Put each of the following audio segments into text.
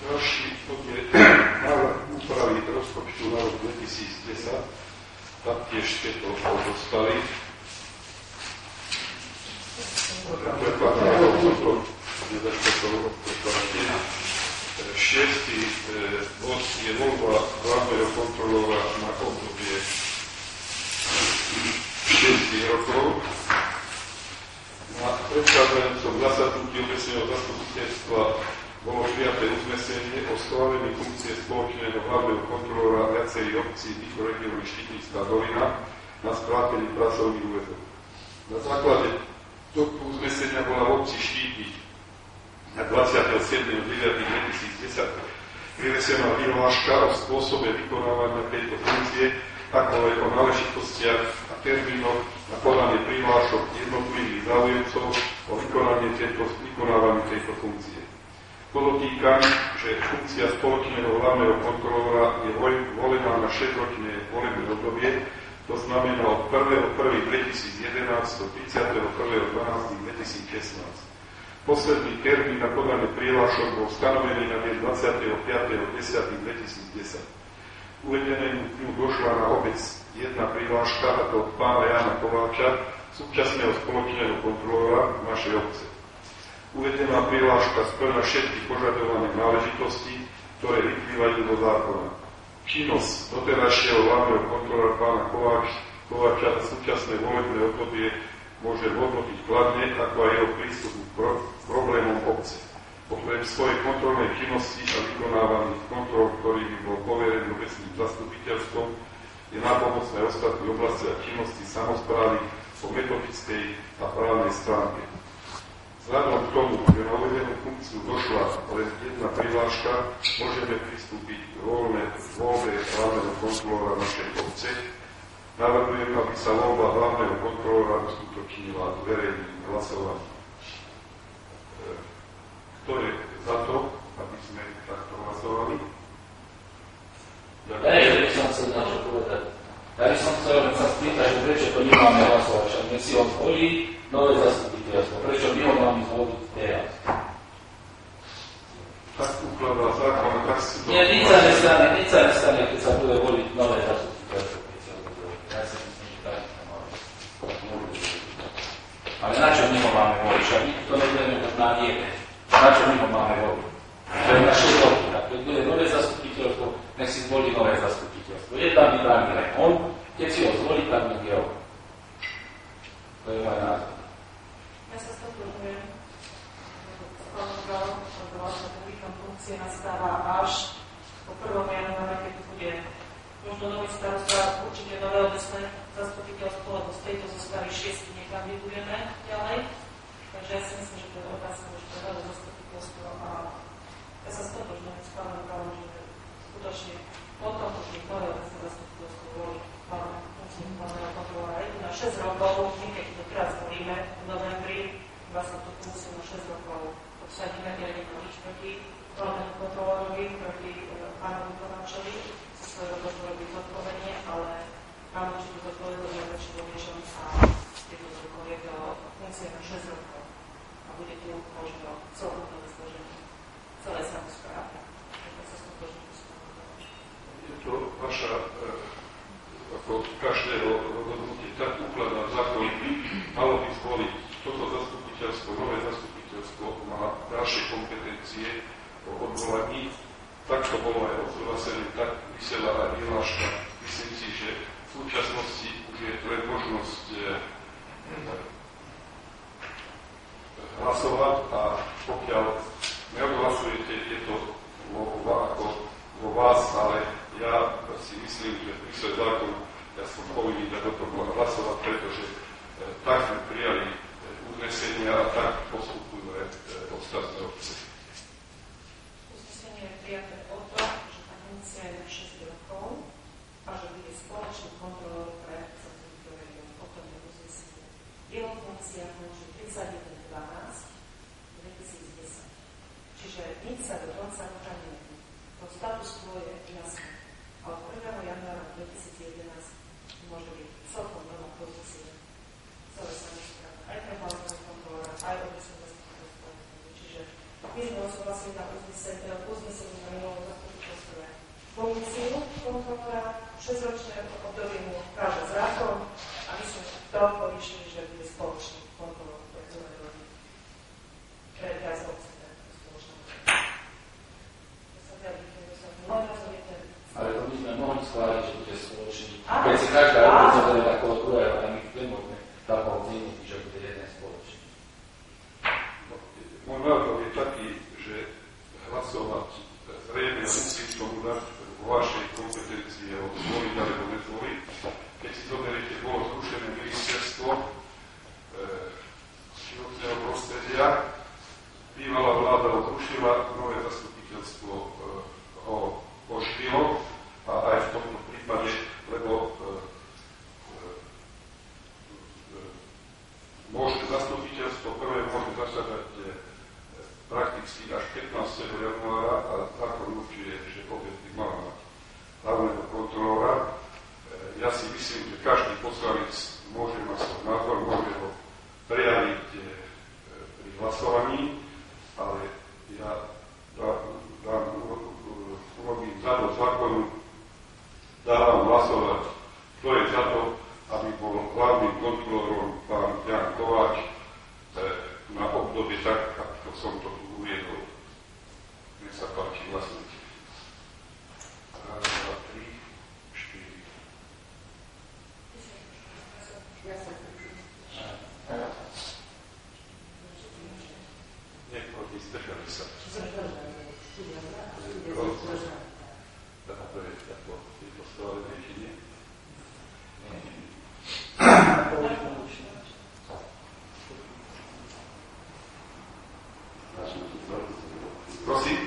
Ďalší bod je návrh úpravy rozpočtu na rok 2010. Taktiež ste to dostali. Šiestý bod je voľba hlavného kontrolóra na obdobie 6 rokov. Na predchádzajúcom zasadnutí obecného zastupiteľstva bolo prijaté uznesenie o schválení funkcie spoločného hlavného kontrolóra viacerých obcí mikroregiónu Štitnická dolina na skrátení pracovných úväzkov. Na základe tohto uznesenia bola v obci Štítnik na 27.9.2010 vyvesená vyhláška o spôsobe vykonávania tejto funkcie, ako aj o náležitostiach a termínoch na podanie prihlášok jednotlivých záujemcov o vykonávanie tejto funkcie. Podotýkam, že funkcia spoločného hlavného kontrolóra je volená na 6-ročné volebné obdobie, to znamená od 1.1.2011 do 31.12.2016. Posledný termín na podanie prihlášok bol stanovený na deň 25.10.2010. Uvedenému dňu došla na obec jedna prihláška, a to od pána Jána Kováča, súčasného spoločného kontrolóra našej obce. Uvedená prihláška spĺňa všetky požadované náležitosti, ktoré vyplývajú do zákona. Činnosť doterajšieho hlavného kontrolóra pána Kováča na súčasné volebné obdobie môže hodnotiť kladne, ako aj jeho prístup k problémom obce. Okrem svojej kontrolnej činnosti a vykonávaných kontrol, ktorými bol poverený obecným zastupiteľstvom, je nápomocné ostatní oblasti a činnosti samosprávy po metodickej a právnej stránke. Vzhľadom k tomu, že na uvedenú funkciu došla len jedna prihláška, môžeme pristúpiť k voľbe hlavného kontrolóra našej obce. Navrhujem, aby sa voľba hlavného kontrolóra uskutočnila verejným hlasovaním. Kto je za to, aby sme takto hlasovali? Ja by som chcel niečo povedať. Ja by som chcel sa spýtať, že prečo to nemáme hlasovať, však my si ho zvolí nové zastupiteľstvo. Prečo my ho máme zvoliť teraz? Tak ukladá zákon, tak si to... Nie, nič sa nestane, keď sa bude voliť nové zastupiteľstvo. Ja si myslím, že tak to máme. Ale na čo my ho máme voliť? Však my to nebudeme mať na niebe. Na čo my ho máme voliť? To je naše roky. Tak keď bude nové zastupiteľstvo, nech si zvolí nové zastupiteľstvo. Je tam vybraný len on, keď si ho zvolí, tak nech je on. To je môj názor. Ja sa stotožňujem. Vlastne ten výkon funkcie nastáva až po 1. januára, keď bude možno nový starosta, určite nové obecné zastupiteľstvo, lebo z tejto zostavy 6 nekandidujeme ďalej. Takže ja si myslím, že to je otázka, že to je nové zastupiteľstvo a ja sa stotožňujem s pánom Kalom, že skutočne potom už je nové obecné zastupiteľstvo volí funkciu hlavného kontrolóra. Je tu na 6 rokov, my keď to teraz volíme v novembri, vlastne to funkciu na 6 rokov obsadíme, ja nemám nič proti hlavnému kontrolórovi, proti pánovi Kováčovi, sa svoje rozhodnú robiť zodpovedne, ale mám určitú zodpovednosť, že väčšie domiešam sa jednoducho je to funkcia na 6 rokov a bude tu možno celkovné zloženie celé samosprávy. Tak sa stotožňujem s pánom. Je to vaša, ako každého rozhodnutie, tak ukladá zákon, malo by zvoliť toto zastupiteľstvo, nové zastupiteľstvo má ďalšie kompetencie o odvolaní. Tak to bolo aj odsúhlasené, tak vysela aj vyhláška. Myslím si, že v súčasnosti už je to len možnosť hlasovať a pokiaľ neodhlasujete, je to vo vás, ale ja si myslím, že prísle zákon ja som povinný dať o tom hlasovať, pretože tak sme prijali uznesenia a tak postupujú ostatné obce. Uznesenie je prijaté o to, že tá funkcia je na 6 rokov a že bude spoločný kontrolór pre zastupiteľov regiónu. O tom je uznesenie. Jeho funkcia končí 31.12.2010. Čiže nič sa do konca roka nemení. To status quo je jasný. Ale od 1. januára 2011 môže byť celkom nová pozícia. Celé samosprávne. Aj pre hlavného kontrolóra, aj obecné zastupiteľstvo. Čiže my my sme odsúhlasili na uznesení na minulom zastupiteľstve funkciu kontrolora, 6-ročné obdobie mu káže zákon a my sme toľko vyšli, že bude spoločný kontrolor pre celé rodiny. Pre viac obcí, spoločná. Ale to by sme mohli schváliť, že bude spoločný. Keď si každá obcí bude takého druhého, ale my nemôžeme takého zmeniť, že bude jeden spoločný. Môj názor je taký, že hlasovať zrejme musí k tomu dať vo vašej kompetencii od zvoliť alebo nezvoliť. Keď si zoberiete, bolo zrušené ministerstvo životného prostredia, bývalá vláda ho zrušila, nové zastupiteľstvo ho poživilo a aj v tomto prípade, lebo môže zastupiteľstvo prvé môže zasadať prakticky až 15. januára a zákon určuje, že obec by mala mať hlavného kontrolóra. Ja si myslím, že každý poslanec môže mať svoj názor, môže ho prejaviť pri hlasovaní, ale ja urobím za to zákonu, dávam hlasovať, kto je za to, aby bol hlavným kontrolórom pán Jan Kováč na obdobie tak, ako som to tu uviedol. Nech sa páči, hlasujte. 1, 2, 3, 4. Ja sa Neproti, zdržali sa. To je tako, je to schválené, či nie? Prosím?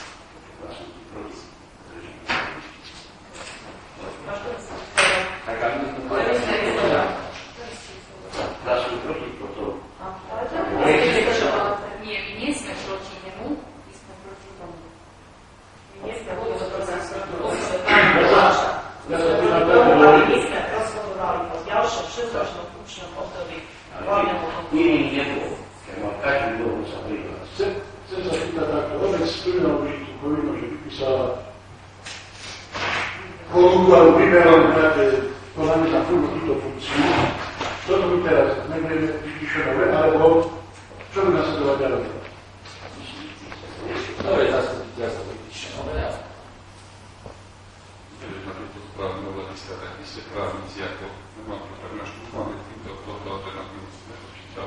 Nie, my nie sme proti nemu, my sme proti tomu. My nie sme proti my sme rozhodovali o ďalšom 6-ročnom funkčnom období voľného kontrolu. Chcem sa spýtať takto, obec splnila určitú povinnosť, že vypísala ponuku alebo vyberala nejaké konanie za túto funkciu. Toto by teraz nebudeme vypíšenové, alebo čo by nasledovať ďalej? Dobre, zastupiteľstvo vypíšenové, ale Neviem, na túto správnu hľadiska, tak vy ste právnici, ako nemám to tak naštúfané, týmto toto alternatívu som nepočítal.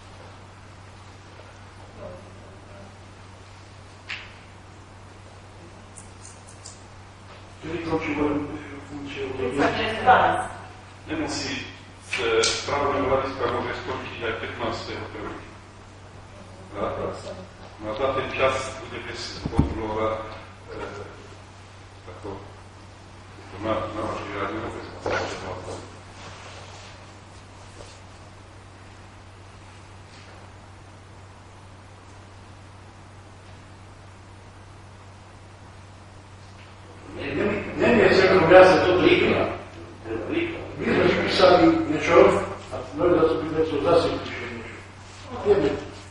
Kedy končí funkciu? Nemusí z právneho hľadiska môže skončiť aj 15. No a za ten čas bude bez kontrolóra ako na vašej rádiu vôbec sa Nie je celkom jasne toto výklad. My sme vypísali niečo a nové zastupiteľstvo zase vypíšali niečo. Neviem.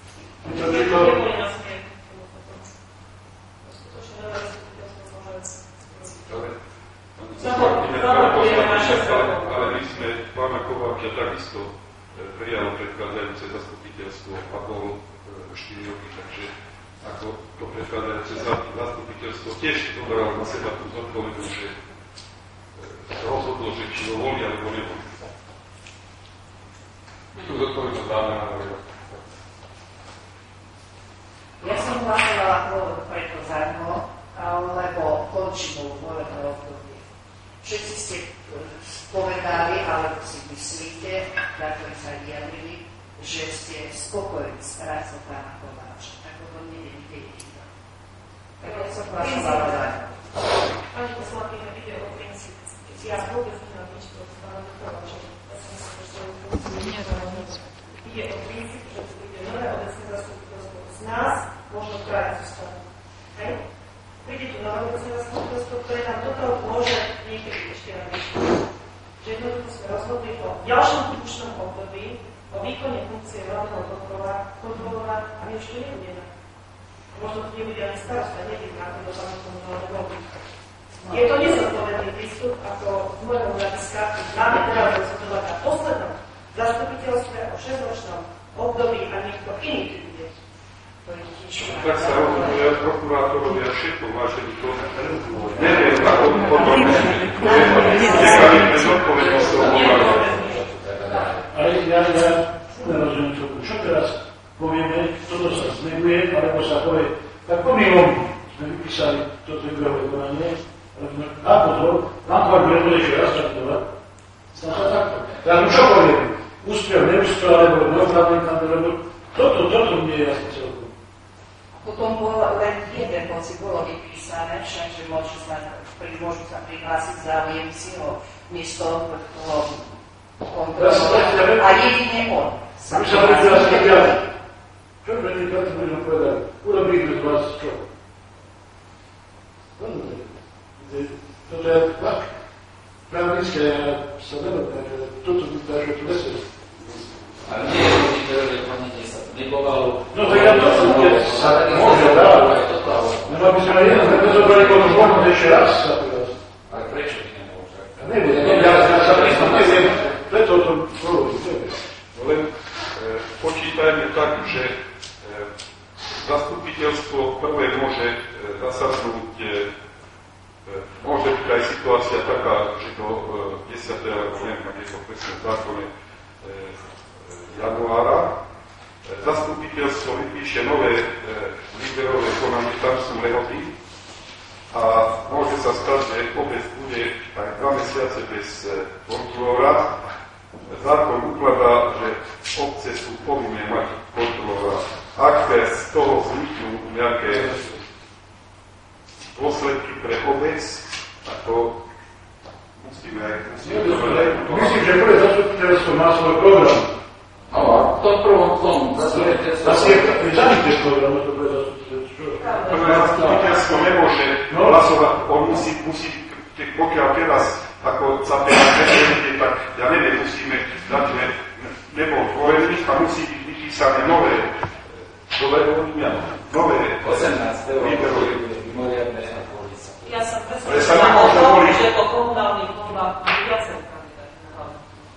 Ale my sme pána Kováča takisto prijalo predchádzajúce zastupiteľstvo a bol 4 roky, takže ako to predchádzajúce zastupiteľstvo tiež dobralo na seba tú zodpovednosť, že rozhodlo, že či ho volí alebo nevolí. Tú zodpovednosť dáme na nového. Ja som hlasovala preto za ňo, lebo končí mu volebné obdobie. Všetci ste povedali, alebo si myslíte, takto sa vyjadrili, že ste spokojní s prácou pána Kováča. Ako to nie je nikdy. Tak ja som hlasovala za ňo. Pani poslankyňa, ide o princíp. Ja vôbec nemám nič proti pánu Kováčovi. Ja som sa ide o princíp, že tu ide nové obecné zastupiteľstvo z nás, možno kraj zostať. Hej? Príde tu nové obecné zastupiteľstvo, ktoré nám toto môže niekedy ešte navýšiť. Že jednoducho sme rozhodli o ďalšom funkčnom období, o výkone funkcie hlavného kontrolora a my už tu nebudeme. Možno to nebude ani starosta, neviem, ako to tam komunálne voľby. Je to nezodpovedný prístup, ako z môjho hľadiska máme teraz rozhodovať na poslednom zastupiteľstve o 6-ročnom období a niekto iný tu bude. Tak sa rozhoduje prokurátorovia všetko, vážení to neviem, ako potom nechali bez odpovednosti ale ja nerozumiem, čo teraz povieme, toto sa zneguje, alebo sa povie, tak pomýlom sme vypísali toto výberové konanie, a potom, nám poviem, bude ešte raz čaktovať, stá sa takto. Ja čo poviem, úspel, neúspel, alebo neopravný kandidát, toto mne je jasne celkom. Potom bol len jeden, hoci bolo vypísané, však, že môžu sa prihlásiť záujemci o miesto toho kontrolu. A jedine on. My sa budeme teraz vypiať. Čo první krát budem povedať? Urobíme z vás čo? Toto je tak právnické, ja sa nerovná, že toto vypáš, že tu vesel. Ale nie je to výberové konanie, sa to nebovalo. No tak ja to sa môže dávať. Nebo by sme jedno, tak to zobrali potom možno ešte raz sa teraz. Ale prečo by nemôže? Neviem, ja sa priznám, neviem, preto to poviem, neviem. Len počítajme tak, že zastupiteľstvo prvé môže zasadnúť, môže byť aj situácia taká, že do 10. alebo neviem, ak je to presne v zákone januára, zastupiteľstvo vypíše nové výberové konanie, tam sú lehoty a môže sa stať, že obec bude aj 2 mesiace bez kontrolóra. Zákon ukladá, že obce sú povinné mať kontrolóra. Ak z toho vzniknú nejaké dôsledky pre obec, ako musíme aj... Myslím, že prvé zastupiteľstvo má svoj program. No a v tom prvom tomu zastupiteľstvo... Asi je zamítne program, to prvé zastupiteľstvo. Prvé zastupiteľstvo nemôže hlasovať, on musí, pokiaľ teraz ako sa teda nevedie, tak ja neviem, musíme dať, že nebol tvorených a musí byť vypísané nové 18. výberové. Mimoriadne a polica. Ja som presvedčená o tom, že po komunálnych voľbách bude viacej kandidátov.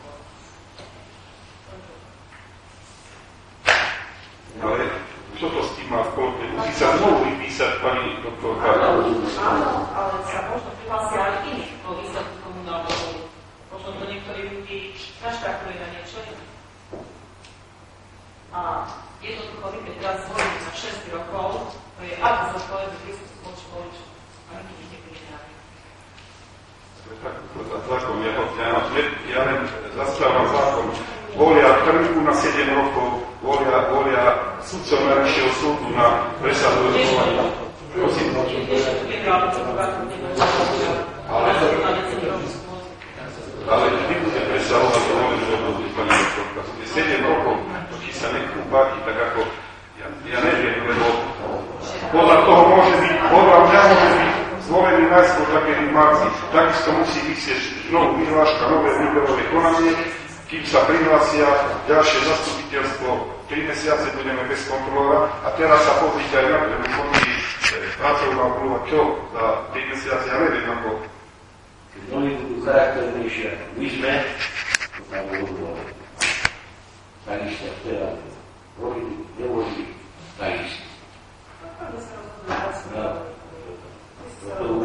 Ale čo to s tým má v kolte? Musí sa znovu vypísať pani doktorka. Áno, ale sa možno prihlásia aj iných po výsledku komunálnych voľb. Možno to niektorí ľudí naštartuje na niečo iné. A jednoducho vypieť teraz zvoliť na 6 rokov, to je ako zodpovedný prístup voči voličom. A my ich nepríjemnáme. Zákon, ja len zastávam zákon. Volia prvú na 7 rokov, volia sudcov najvyššieho súdu na presadovanie. Prosím. Ale vždy bude presahovať to voľné obdobie, pani doktorka. 7 rokov, či sa nechú páti, tak ako, ja neviem, lebo podľa toho môže byť, podľa mňa môže byť zvolený najskôr takedy v marci. Takisto musí vysieť znovu vyhláška, nové výberové konanie, kým sa prihlásia ďalšie zastupiteľstvo, 3 mesiace budeme bez kontrolóra a teraz sa pozrite aj na to, že chodí pracovná plúva, čo za 3 mesiace, ja neviem, ako. Keď oni budú charakternejšie, ako my sme, to tam budú voľať. Takisto teda volili, nevolili, takisto.